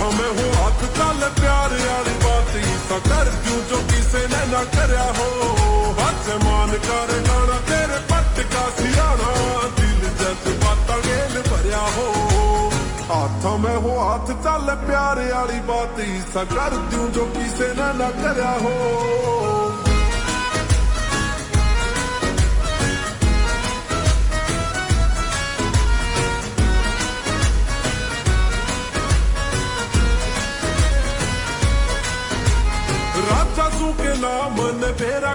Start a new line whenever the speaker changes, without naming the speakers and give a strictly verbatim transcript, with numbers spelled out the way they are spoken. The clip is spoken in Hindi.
हाथों में हो हाथ चल प्यार वाली बात सा कर क्यों जो किसे ने ना करया हो हाथ मान कर गाना तेरे पट का सियाना दिल जज्बाता गेल भरया हो हाथों में हो हाथ चल प्यार वाली बात सा कर क्यों जो किसे ने ना करया हो राजा तू के नाम ने फेरा